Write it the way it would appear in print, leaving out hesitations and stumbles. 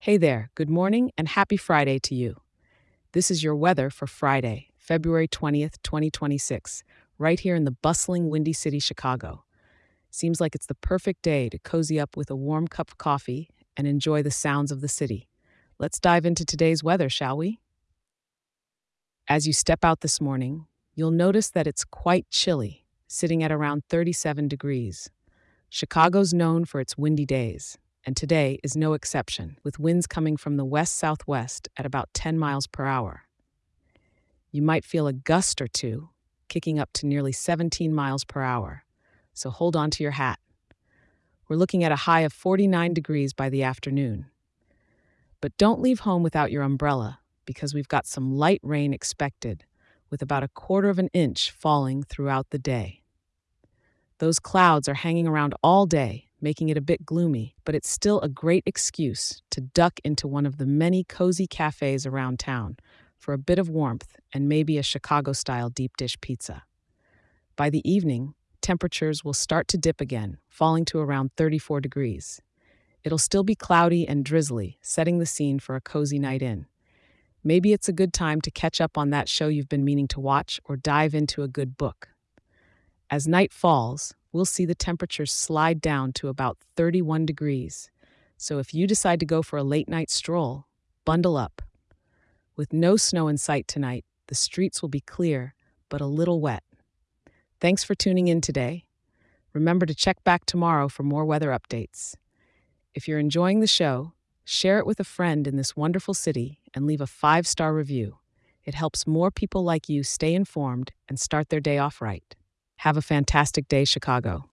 Hey there, good morning and happy Friday to you. This is your weather for Friday, February 20th, 2026, right here in the bustling Windy City, Chicago. Seems like it's the perfect day to cozy up with a warm cup of coffee and enjoy the sounds of the city. Let's dive into today's weather, shall we? As you step out this morning, you'll notice that it's quite chilly, sitting at around 37 degrees. Chicago's known for its windy days, and today is no exception, with winds coming from the west southwest at about 10 miles per hour. You might feel a gust or two, kicking up to nearly 17 miles per hour, so hold on to your hat. We're looking at a high of 49 degrees by the afternoon. But don't leave home without your umbrella, because we've got some light rain expected, with about a quarter of an inch falling throughout the day. Those clouds are hanging around all day, making it a bit gloomy, but it's still a great excuse to duck into one of the many cozy cafes around town for a bit of warmth and maybe a Chicago-style deep dish pizza. By the evening, temperatures will start to dip again, falling to around 34 degrees. It'll still be cloudy and drizzly, setting the scene for a cozy night in. Maybe it's a good time to catch up on that show you've been meaning to watch or dive into a good book. As night falls, we'll see the temperatures slide down to about 31 degrees. So if you decide to go for a late night stroll, bundle up. With no snow in sight tonight, the streets will be clear, but a little wet. Thanks for tuning in today. Remember to check back tomorrow for more weather updates. If you're enjoying the show, share it with a friend in this wonderful city and leave a 5-star review. It helps more people like you stay informed and start their day off right. Have a fantastic day, Chicago.